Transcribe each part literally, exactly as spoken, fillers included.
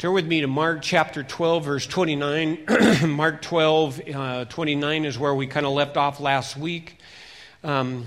Turn with me to Mark chapter twelve, verse twenty-nine. Mark twelve, uh, twenty-nine is where we kind of left off last week. Um,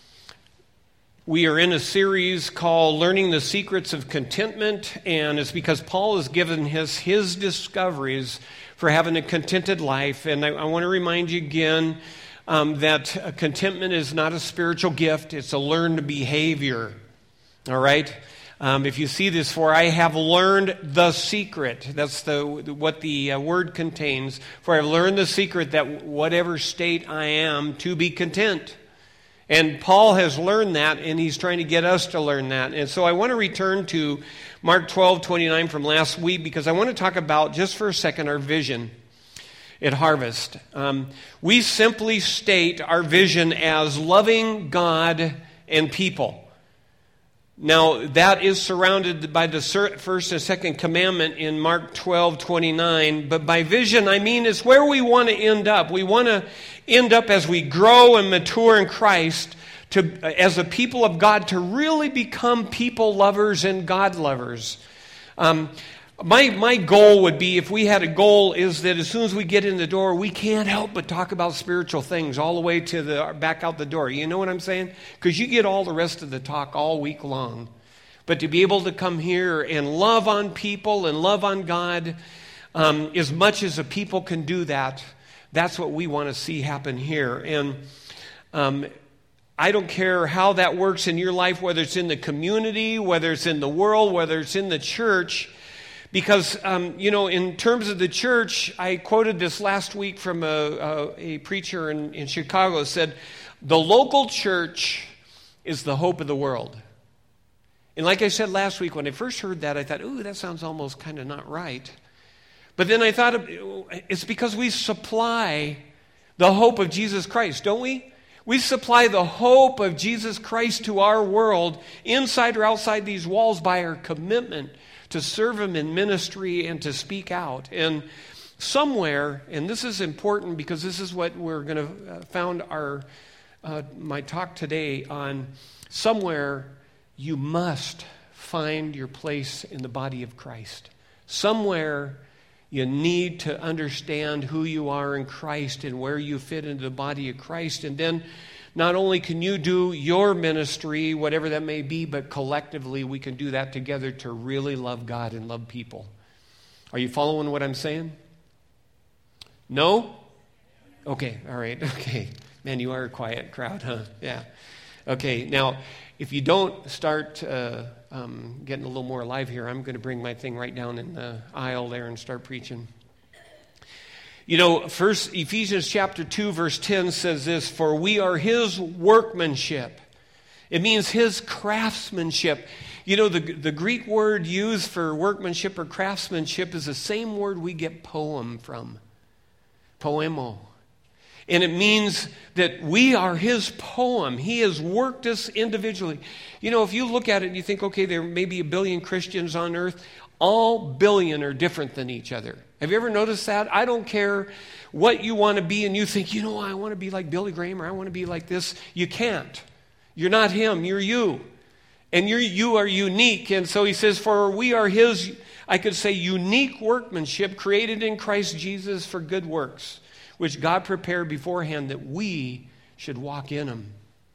we are in a series called Learning the Secrets of Contentment, and it's because Paul has given his, his discoveries for having a contented life. And I, I want to remind you again um, that uh, contentment is not a spiritual gift, it's a learned behavior. All right? Um, if you see this, for I have learned the secret. That's the what the uh, word contains. For I have learned the secret that whatever state I am, to be content. And Paul has learned that, and he's trying to get us to learn that. And so I want to return to Mark twelve twenty-nine from last week, because I want to talk about, just for a second, our vision at Harvest. Um, we simply state our vision as loving God and people. Now, that is surrounded by the first and second commandment in Mark twelve twenty-nine. But by vision, I mean it's where we want to end up. We want to end up as we grow and mature in Christ, to as a people of God, to really become people lovers and God lovers. Um, my my goal would be, if we had a goal, is that as soon as we get in the door, we can't help but talk about spiritual things all the way to the back out the door. You know what I'm saying? Because you get all the rest of the talk all week long. But to be able to come here and love on people and love on God, um, as much as a people can do that, that's what we want to see happen here. And um, I don't care how that works in your life, whether it's in the community, whether it's in the world, whether it's in the church. Because, um, you know, in terms of the church, I quoted this last week from a, a, a preacher in, in Chicago, said, the local church is the hope of the world. And like I said last week, when I first heard that, I thought, ooh, that sounds almost kind of not right. But then I thought, it's because we supply the hope of Jesus Christ, don't we? We supply the hope of Jesus Christ to our world, inside or outside these walls, by our commitment to serve Him in ministry and to speak out. And somewhere, and this is important because this is what we're going to uh, found our uh, my talk today on, somewhere you must find your place in the body of Christ. Somewhere you need to understand who you are in Christ and where you fit into the body of Christ. And then not only can you do your ministry, whatever that may be, but collectively we can do that together to really love God and love people. Are you following what I'm saying? No? Okay, all right, okay. Man, you are a quiet crowd, huh? Yeah. Okay, now, if you don't start uh, um, getting a little more alive here, I'm going to bring my thing right down in the aisle there and start preaching. You know, first Ephesians chapter two, verse ten says this, for we are His workmanship. It means His craftsmanship. You know, the, the Greek word used for workmanship or craftsmanship is the same word we get poem from. Poemo. And it means that we are His poem. He has worked us individually. You know, if you look at it and you think, okay, there may be a billion Christians on earth, all billion are different than each other. Have you ever noticed that? I don't care what you want to be, and you think, you know, I want to be like Billy Graham, or I want to be like this. You can't. You're not him. You're you. And you're, you are unique. And so he says, for we are His, I could say, unique workmanship, created in Christ Jesus for good works, which God prepared beforehand that we should walk in them.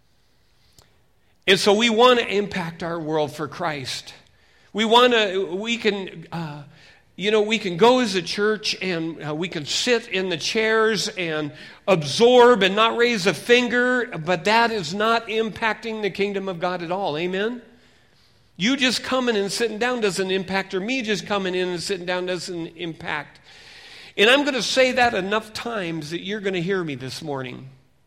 And so we want to impact our world for Christ. We want to, we can, uh, you know, we can go as a church and uh, we can sit in the chairs and absorb and not raise a finger, but that is not impacting the kingdom of God at all. Amen? You just coming and sitting down doesn't impact, or me just coming in and sitting down doesn't impact. And I'm going to say that enough times that you're going to hear me this morning.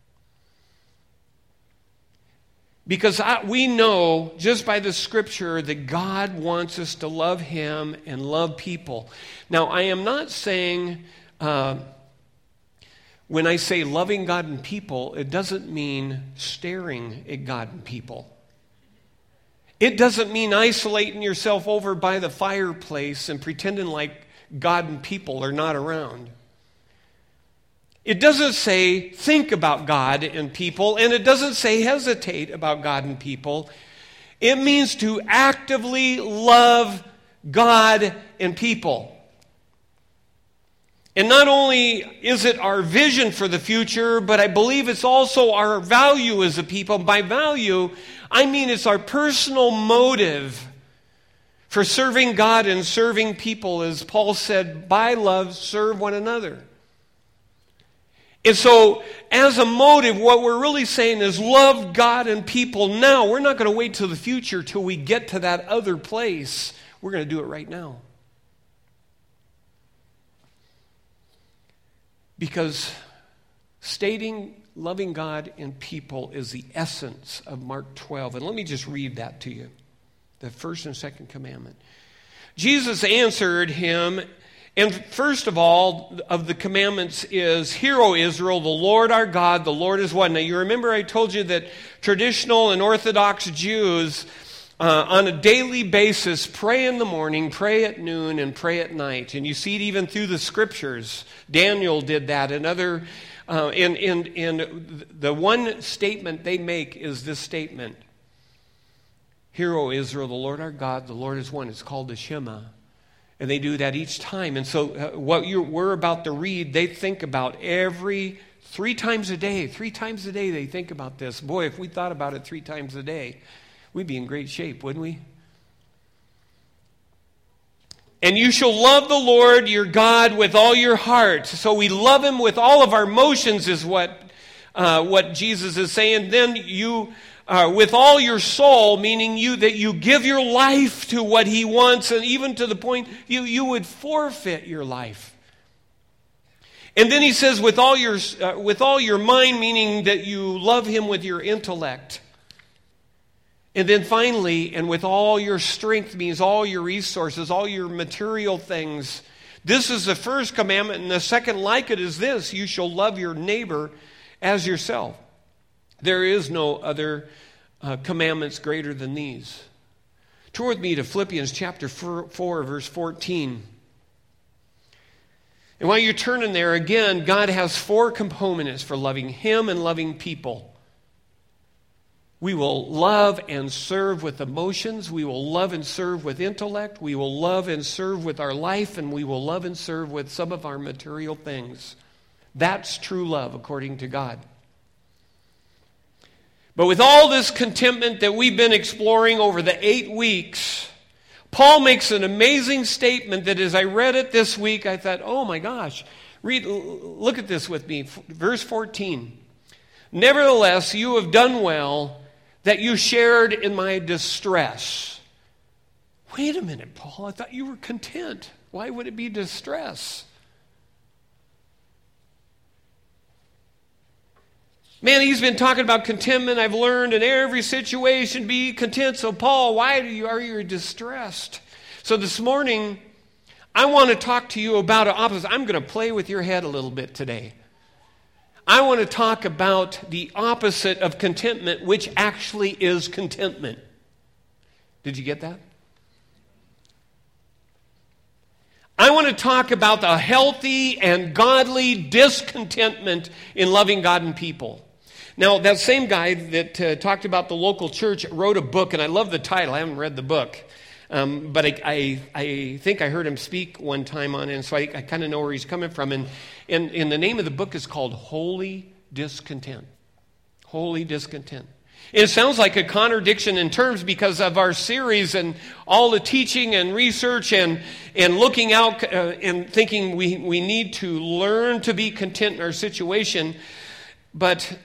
Because I, we know, just by the Scripture, that God wants us to love Him and love people. Now, I am not saying, uh, when I say loving God and people, it doesn't mean staring at God and people. It doesn't mean isolating yourself over by the fireplace and pretending like God and people are not around. It doesn't say think about God and people, and it doesn't say hesitate about God and people. It means to actively love God and people. And not only is it our vision for the future, but I believe it's also our value as a people. By value, I mean it's our personal motive for serving God and serving people. As Paul said, by love, serve one another. And so, as a motive, what we're really saying is love God and people now. We're not going to wait till the future till we get to that other place. We're going to do it right now. Because stating loving God and people is the essence of Mark twelve. And let me just read that to you. The first and second commandment. Jesus answered him, and first of all of the commandments is, Hear, O Israel, the Lord our God, the Lord is one. Now you remember I told you that traditional and Orthodox Jews Uh, on a daily basis, pray in the morning, pray at noon, and pray at night. And you see it even through the scriptures. Daniel did that. And other, uh, and, and, and the one statement they make is this statement. Hear, O Israel, the Lord our God, the Lord is one. It's called the Shema. And they do that each time. And so uh, what you're, we're about to read, they think about every, three times a day. Three times a day they think about this. Boy, if we thought about it three times a day, we'd be in great shape, wouldn't we? And you shall love the Lord your God with all your heart. So we love him with all of our emotions is what, uh, what Jesus is saying. Then you, uh, with all your soul, meaning you that you give your life to what he wants, and even to the point you, you would forfeit your life. And then he says with all your, uh, with all your mind, meaning that you love him with your intellect. And then finally, and with all your strength means all your resources, all your material things. This is the first commandment, and the second like it is this: you shall love your neighbor as yourself. There is no other uh, commandments greater than these. Turn with me to Philippians chapter four, verse fourteen. And while you're turning there, again, God has four components for loving him and loving people. We will love and serve with emotions. We will love and serve with intellect. We will love and serve with our life. And we will love and serve with some of our material things. That's true love according to God. But with all this contentment that we've been exploring over the eight weeks, Paul makes an amazing statement that as I read it this week, I thought, oh my gosh, read, look at this with me. Verse fourteen. Nevertheless, you have done well that you shared in my distress. Wait a minute, Paul. I thought you were content. Why would it be distress? Man, he's been talking about contentment. I've learned in every situation be content. So, Paul, why do you, are you distressed? So this morning, I want to talk to you about an opposite. I'm going to play with your head a little bit today. I want to talk about the opposite of contentment, which actually is contentment. Did you get that? I want to talk about the healthy and godly discontentment in loving God and people. Now, that same guy that uh, talked about the local church wrote a book, and I love the title. I haven't read the book. Um, but I, I, I think I heard him speak one time on it, and so I, I kind of know where he's coming from. And, and, and the name of the book is called Holy Discontent. Holy Discontent. And it sounds like a contradiction in terms because of our series and all the teaching and research and, and looking out uh, and thinking we, we need to learn to be content in our situation. But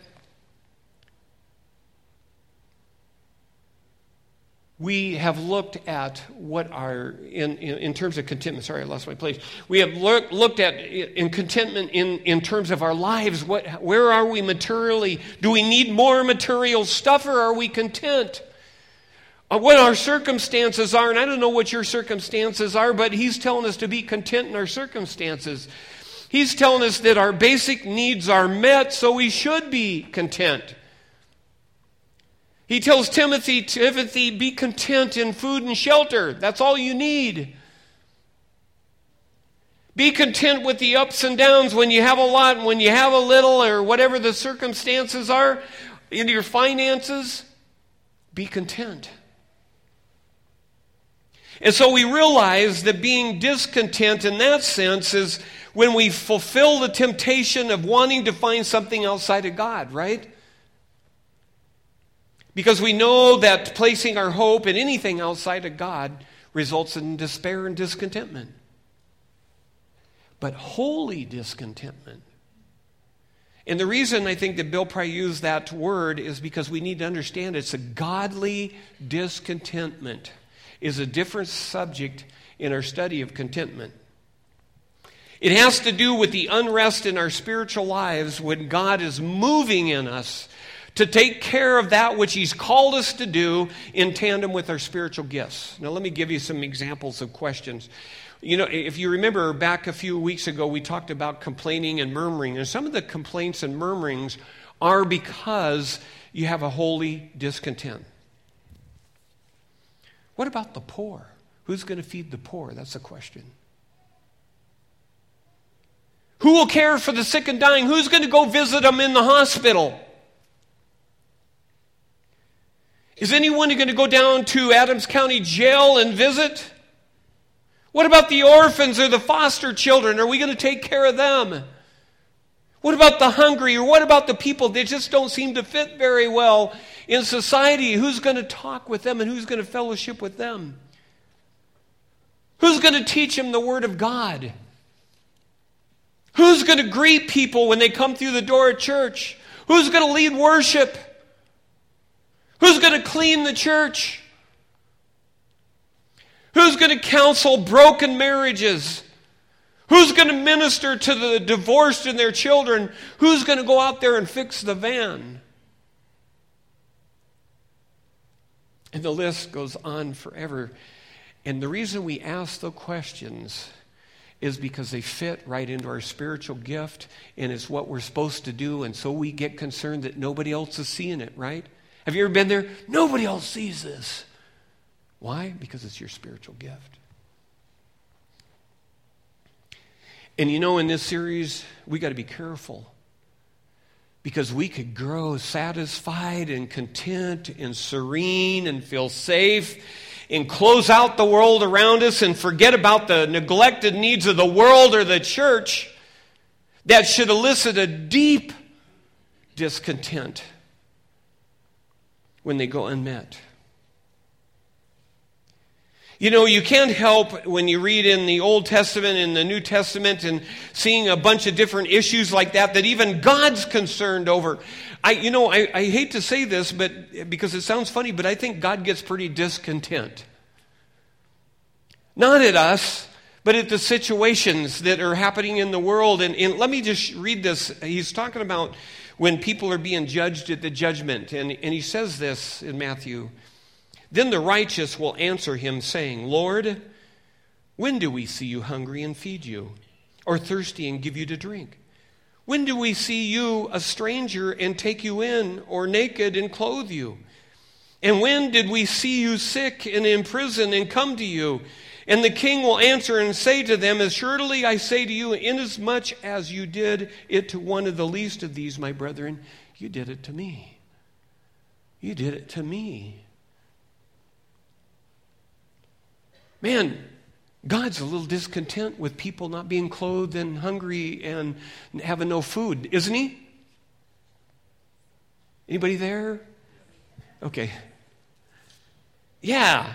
we have looked at what our, in, in, in terms of contentment, sorry, I lost my place. We have look, looked at in contentment in, in terms of our lives. What, where are we materially? Do we need more material stuff or are we content? Uh, what our circumstances are, and I don't know what your circumstances are, but he's telling us to be content in our circumstances. He's telling us that our basic needs are met, so we should be content. He tells Timothy, Timothy, be content in food and shelter. That's all you need. Be content with the ups and downs when you have a lot and when you have a little or whatever the circumstances are in your finances. Be content. And so we realize that being discontent in that sense is when we fulfill the temptation of wanting to find something outside of God, right? Because we know that placing our hope in anything outside of God results in despair and discontentment. But holy discontentment. And the reason I think that Bill probably used that word is because we need to understand it's a godly discontentment is a different subject in our study of contentment. It has to do with the unrest in our spiritual lives when God is moving in us to take care of that which He's called us to do in tandem with our spiritual gifts. Now, let me give you some examples of questions. You know, if you remember back a few weeks ago, we talked about complaining and murmuring. And some of the complaints and murmurings are because you have a holy discontent. What about the poor? Who's going to feed the poor? That's the question. Who will care for the sick and dying? Who's going to go visit them in the hospital? Is anyone going to go down to Adams County Jail and visit? What about the orphans or the foster children? Are we going to take care of them? What about the hungry? Or what about the people that just don't seem to fit very well in society? Who's going to talk with them and who's going to fellowship with them? Who's going to teach them the Word of God? Who's going to greet people when they come through the door at church? Who's going to lead worship? Who's going to clean the church? Who's going to counsel broken marriages? Who's going to minister to the divorced and their children? Who's going to go out there and fix the van? And the list goes on forever. And the reason we ask the questions is because they fit right into our spiritual gift, and it's what we're supposed to do, and so we get concerned that nobody else is seeing it, right? Have you ever been there? Nobody else sees this. Why? Because it's your spiritual gift. And you know, in this series, we got to be careful because we could grow satisfied and content and serene and feel safe and close out the world around us and forget about the neglected needs of the world or the church that should elicit a deep discontent when they go unmet. You know, you can't help when you read in the Old Testament and the New Testament and seeing a bunch of different issues like that, that even God's concerned over. I, you know, I, I hate to say this, but because it sounds funny, but I think God gets pretty discontent. Not at us, but at the situations that are happening in the world. And, and let me just read this. He's talking about when people are being judged at the judgment. And, and he says this in Matthew. Then the righteous will answer him, saying, Lord, when do we see you hungry and feed you, or thirsty and give you to drink? When do we see you a stranger and take you in, or naked and clothe you? And when did we see you sick and in prison and come to you? And the king will answer and say to them, Assuredly I say to you, inasmuch as you did it to one of the least of these, my brethren, you did it to me. You did it to me. Man, God's a little discontent with people not being clothed and hungry and having no food, isn't He? Anybody there? Okay. Yeah.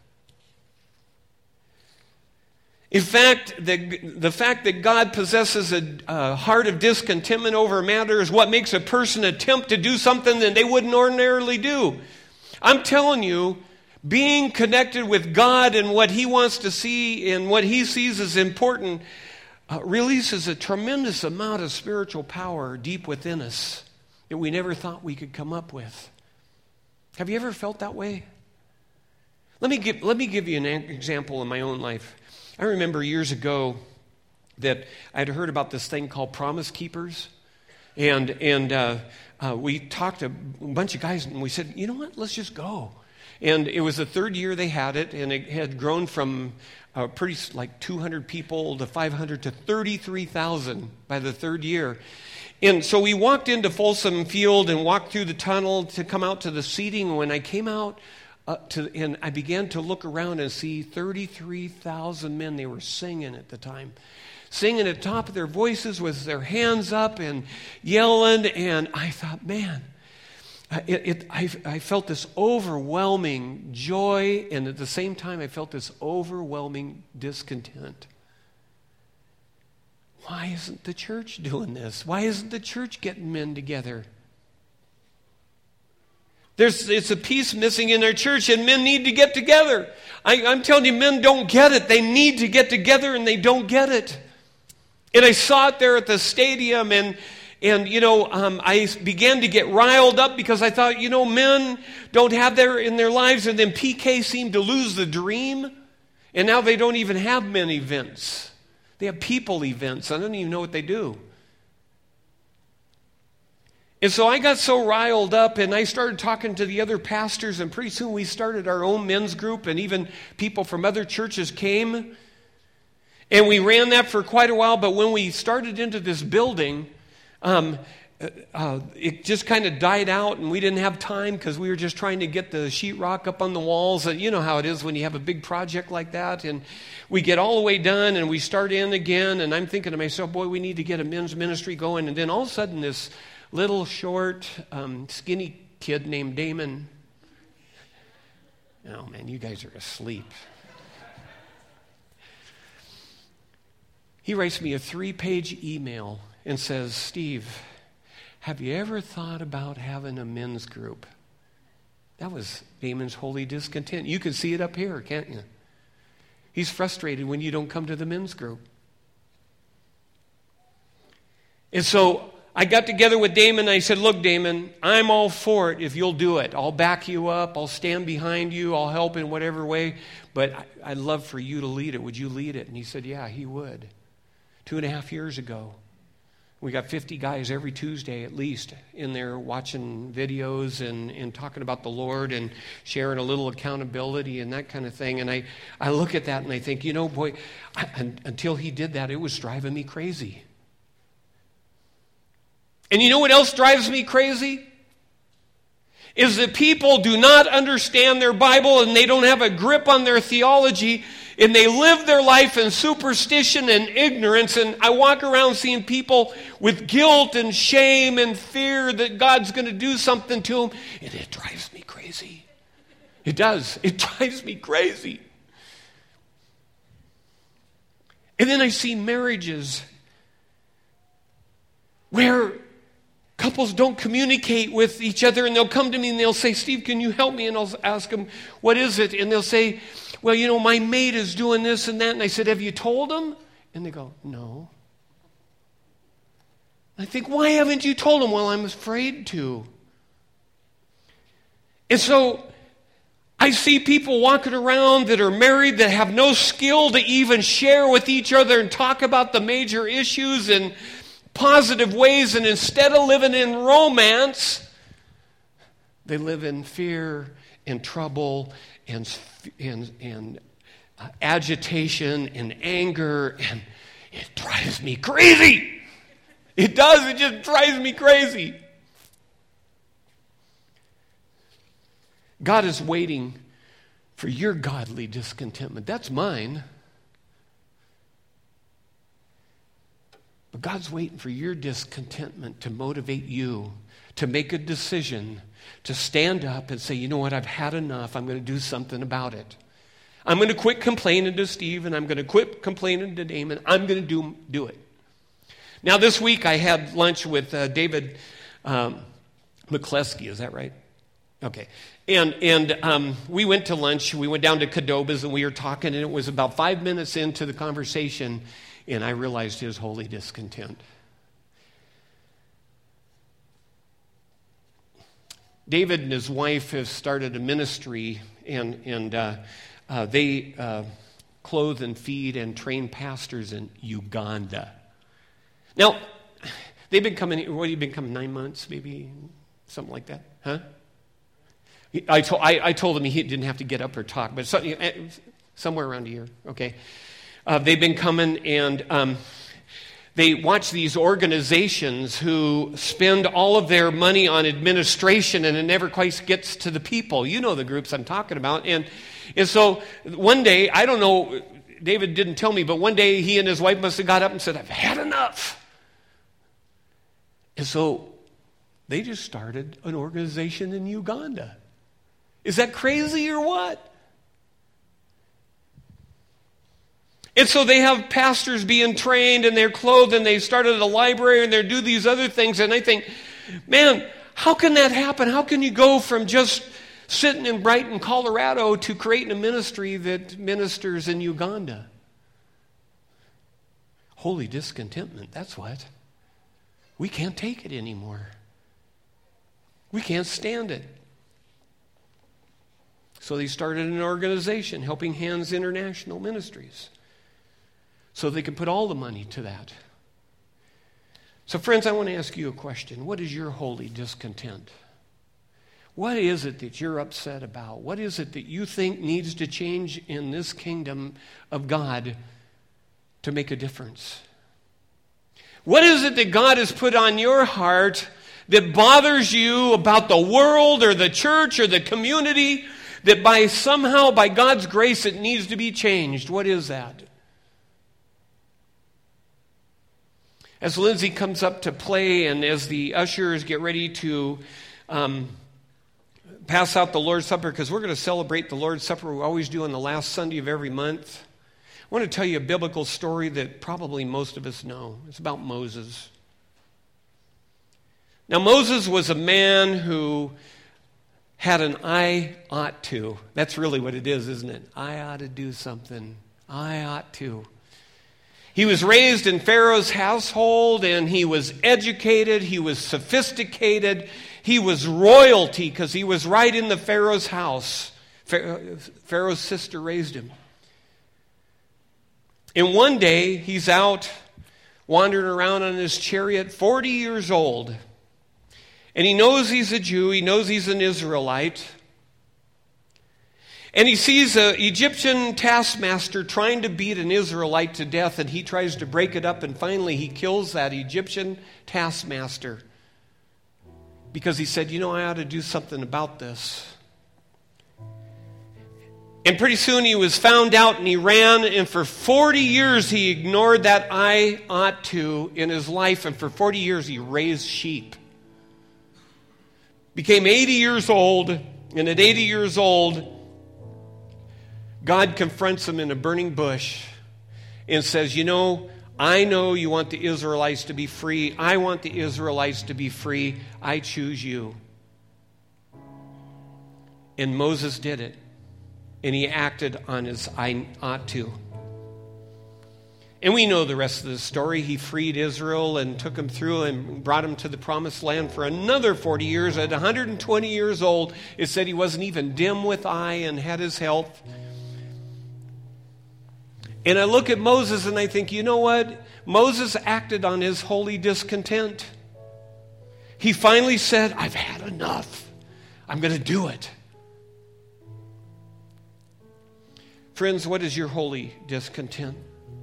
In fact, the, the fact that God possesses a, a heart of discontentment over a matter is what makes a person attempt to do something that they wouldn't ordinarily do. I'm telling you, being connected with God and what He wants to see and what He sees as important uh, releases a tremendous amount of spiritual power deep within us that we never thought we could come up with. Have you ever felt that way? Let me give, let me give you an example in my own life. I remember years ago that I'd heard about this thing called Promise Keepers. And, and uh, uh, we talked to a bunch of guys and we said, you know what, let's just go. And it was the third year they had it, and it had grown from uh, pretty like two hundred people to five hundred to thirty-three thousand by the third year. And so we walked into Folsom Field and walked through the tunnel to come out to the seating. When I came out, uh, to, and I began to look around and see thirty-three thousand men. They were singing at the time. Singing at the top of their voices with their hands up and yelling. And I thought, man, it, it, I, I felt this overwhelming joy. And at the same time, I felt this overwhelming discontent. Why isn't the church doing this? Why isn't the church getting men together? There's, it's a piece missing in our church, and men need to get together. I, I'm telling you, men don't get it. They need to get together, and they don't get it. And I saw it there at the stadium, and, and you know, um, I began to get riled up because I thought, you know, men don't have that in their lives, and then P K seemed to lose the dream, and now they don't even have men events. They have people events. I don't even know what they do. And so I got so riled up, and I started talking to the other pastors, and pretty soon we started our own men's group, and even people from other churches came. And we ran that for quite a while, but when we started into this building, um, uh, it just kind of died out, and we didn't have time because we were just trying to get the sheetrock up on the walls. And you know how it is when you have a big project like that. And we get all the way done, and we start in again, and I'm thinking to myself, boy, we need to get a men's ministry going. And then all of a sudden, this little, short, um, skinny kid named Damon. Oh, man, you guys are asleep. He writes me a three-page email and says, Steve, have you ever thought about having a men's group? That was Damon's holy discontent. You can see it up here, can't you? He's frustrated when you don't come to the men's group. And so I got together with Damon and I said, look, Damon, I'm all for it if you'll do it. I'll back you up. I'll stand behind you. I'll help in whatever way. But I, I'd love for you to lead it. Would you lead it? And he said, yeah, he would. Two and a half years ago, we got fifty guys every Tuesday at least in there watching videos and, and talking about the Lord and sharing a little accountability and that kind of thing. And I, I look at that and I think, you know, boy, I, until he did that, it was driving me crazy. And you know what else drives me crazy? Is that people do not understand their Bible and they don't have a grip on their theology, and they live their life in superstition and ignorance. And I walk around seeing people with guilt and shame and fear that God's going to do something to them, and it drives me crazy. It does. It drives me crazy. And then I see marriages where couples don't communicate with each other, and they'll come to me and they'll say, Steve, can you help me? And I'll ask them, what is it? And they'll say, well, you know, my mate is doing this and that. And I said, have you told him? And they go, no. I think, why haven't you told him? Well, I'm afraid to. And so I see people walking around that are married that have no skill to even share with each other and talk about the major issues in positive ways. And instead of living in romance, they live in fear and trouble and and, and uh, agitation and anger, and it drives me crazy. It does. It just drives me crazy. God is waiting for your godly discontentment. That's mine. But God's waiting for your discontentment to motivate you to make a decision, to stand up and say, you know what, I've had enough. I'm going to do something about it. I'm going to quit complaining to Steve, and I'm going to quit complaining to Damon. I'm going to do, do it. Now, this week I had lunch with uh, David um, McCleskey. Is that right? Okay. And and um, we went to lunch. We went down to Cadoba's, and we were talking, and it was about five minutes into the conversation, and I realized his holy discontent. David and his wife have started a ministry, and, and uh, uh, they uh, clothe and feed and train pastors in Uganda. Now, they've been coming, what have you been coming, nine months, maybe, something like that, huh? I, to, I, I told him he didn't have to get up or talk, but so, somewhere around a year, okay. Uh, they've been coming, and um, They watch these organizations who spend all of their money on administration and it never quite gets to the people. You know the groups I'm talking about. And, and so one day, I don't know, David didn't tell me, but one day he and his wife must have got up and said, I've had enough. And so they just started an organization in Uganda. Is that crazy or what? And so they have pastors being trained and they're clothed and they started a library and they do these other things. And I think, man, how can that happen? How can you go from just sitting in Brighton, Colorado to creating a ministry that ministers in Uganda? Holy discontentment, that's what. We can't take it anymore. We can't stand it. So they started an organization, Helping Hands International Ministries, so they could put all the money to that. So friends, I want to ask you a question. What is your holy discontent? What is it that you're upset about? What is it that you think needs to change in this kingdom of God to make a difference? What is it that God has put on your heart that bothers you about the world or the church or the community, that by somehow, by God's grace, it needs to be changed? What is that? As Lindsay comes up to play and as the ushers get ready to um, pass out the Lord's Supper, because we're going to celebrate the Lord's Supper, we always do on the last Sunday of every month, I want to tell you a biblical story that probably most of us know. It's about Moses. Now, Moses was a man who had an I ought to. That's really what it is, isn't it? I ought to do something. I ought to. He was raised in Pharaoh's household, and he was educated, he was sophisticated, he was royalty because he was right in the Pharaoh's house. Pharaoh's sister raised him. And one day, he's out wandering around on his chariot, forty years old, and he knows he's a Jew, he knows he's an Israelite, and he sees an Egyptian taskmaster trying to beat an Israelite to death, and he tries to break it up, and finally he kills that Egyptian taskmaster because he said, you know, I ought to do something about this. And pretty soon he was found out and he ran, and for forty years he ignored that I ought to in his life, and for forty years he raised sheep. Became eighty years old, and at eighty years old, God confronts him in a burning bush and says, you know, I know you want the Israelites to be free. I want the Israelites to be free. I choose you. And Moses did it. And he acted on his I ought to. And we know the rest of the story. He freed Israel and took them through and brought them to the promised land for another forty years. At one hundred twenty years old, it said he wasn't even dim with eye and had his health. And I look at Moses and I think, you know what? Moses acted on his holy discontent. He finally said, I've had enough. I'm going to do it. Friends, what is your holy discontent?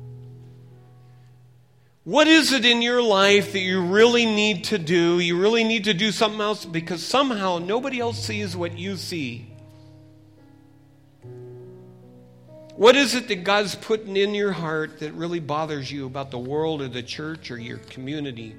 What is it in your life that you really need to do? You really need to do something else because somehow nobody else sees what you see. What is it that God's putting in your heart that really bothers you about the world or the church or your community?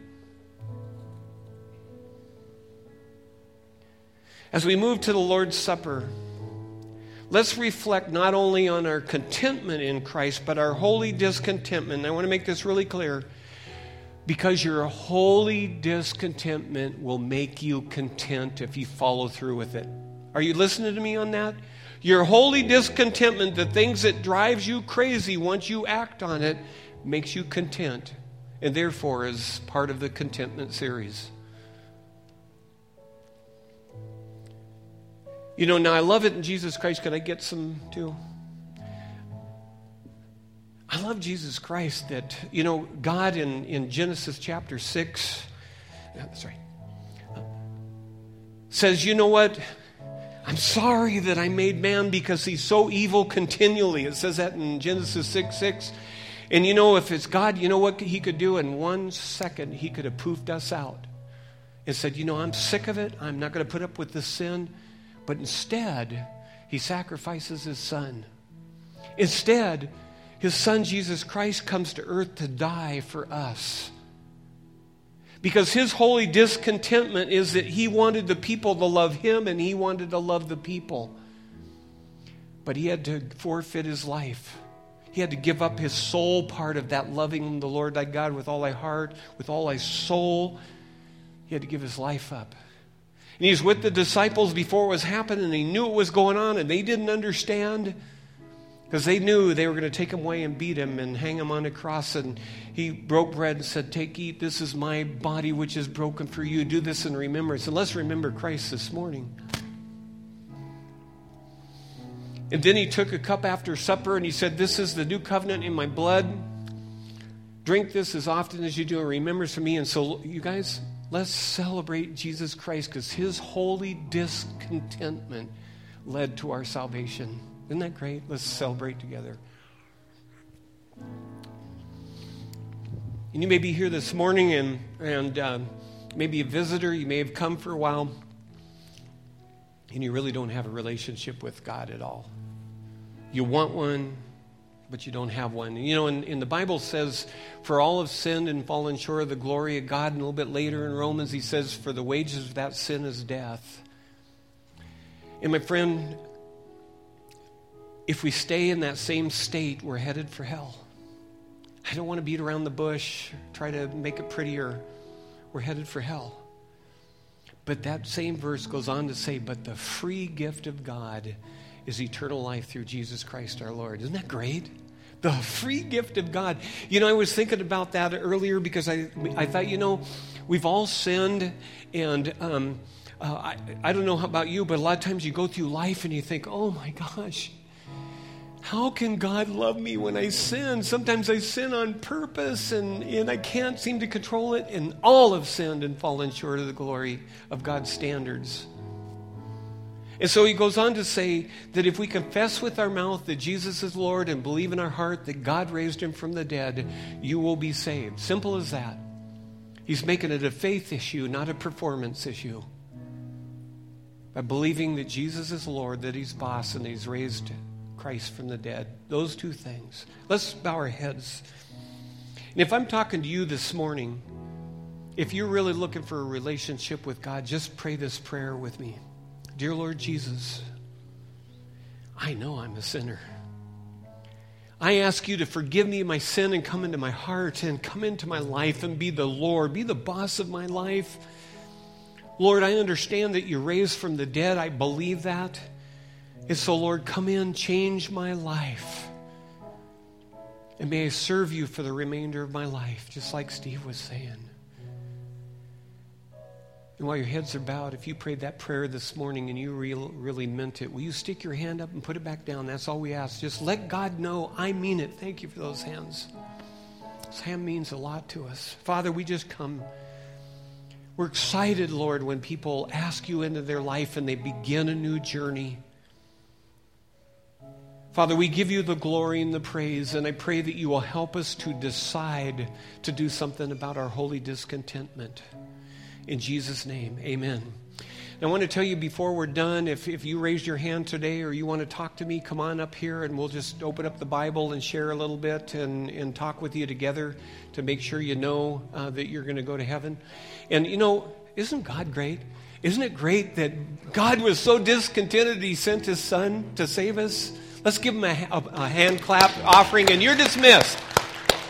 As we move to the Lord's Supper, let's reflect not only on our contentment in Christ, but our holy discontentment. And I want to make this really clear, because your holy discontentment will make you content if you follow through with it. Are you listening to me on that? Your holy discontentment, the things that drives you crazy once you act on it, makes you content, and therefore is part of the contentment series. You know, now I love it in Jesus Christ. Could I get some too? I love Jesus Christ that, you know, God in, in Genesis chapter six, yeah, that's right, says, you know what? I'm sorry that I made man because he's so evil continually. It says that in Genesis six six. And you know, if it's God, you know what he could do? In one second, he could have poofed us out and said, you know, I'm sick of it. I'm not going to put up with this sin. But instead, he sacrifices his son. Instead, his son, Jesus Christ, comes to earth to die for us. Because his holy discontentment is that he wanted the people to love him and he wanted to love the people. But he had to forfeit his life. He had to give up his soul part of that loving the Lord thy God with all thy heart, with all thy soul. He had to give his life up. And he was with the disciples before it was happening, and he knew what was going on, and they didn't understand because they knew they were going to take him away and beat him and hang him on a cross. And he broke bread and said, take, eat, this is my body which is broken for you. Do this in remembrance. And let's remember Christ this morning. And then he took a cup after supper and he said, this is the new covenant in my blood. Drink this as often as you do in remembrance of me. And so, you guys, let's celebrate Jesus Christ because his holy discontentment led to our salvation. Isn't that great? Let's celebrate together. And you may be here this morning and, and um, maybe a visitor. You may have come for a while and you really don't have a relationship with God at all. You want one, but you don't have one. And you know, in, in the Bible says, for all have sinned and fallen short of the glory of God. And a little bit later in Romans, he says, for the wages of that sin is death. And my friend, if we stay in that same state, we're headed for hell. I don't want to beat around the bush, try to make it prettier. We're headed for hell. But that same verse goes on to say, but the free gift of God is eternal life through Jesus Christ our Lord. Isn't that great? The free gift of God. You know, I was thinking about that earlier because I I thought, you know, we've all sinned. And um, uh, I, I don't know how about you, but a lot of times you go through life and you think, oh my gosh, how can God love me when I sin? Sometimes I sin on purpose and, and I can't seem to control it. And all have sinned and fallen short of the glory of God's standards. And so he goes on to say that if we confess with our mouth that Jesus is Lord and believe in our heart that God raised him from the dead, you will be saved. Simple as that. He's making it a faith issue, not a performance issue. By believing that Jesus is Lord, that he's boss, and he's raised Christ from the dead. Those two things. Let's bow our heads. And if I'm talking to you this morning, if you're really looking for a relationship with God, just pray this prayer with me. Dear Lord Jesus, I know I'm a sinner. I ask you to forgive me my sin and come into my heart and come into my life and be the Lord, be the boss of my life. Lord, I understand that you raised from the dead. I believe that. And so, Lord, come in, change my life. And may I serve you for the remainder of my life, just like Steve was saying. And while your heads are bowed, if you prayed that prayer this morning and you real, really meant it, will you stick your hand up and put it back down? That's all we ask. Just let God know I mean it. Thank you for those hands. This hand means a lot to us. Father, we just come. We're excited, Lord, when people ask you into their life and they begin a new journey. Father, we give you the glory and the praise, and I pray that you will help us to decide to do something about our holy discontentment. In Jesus' name, amen. And I want to tell you before we're done, if, if you raised your hand today or you want to talk to me, come on up here and we'll just open up the Bible and share a little bit and, and talk with you together to make sure you know uh, that you're going to go to heaven. And, you know, isn't God great? Isn't it great that God was so discontented he sent his son to save us? Let's give him a, a, a hand clap offering, and you're dismissed.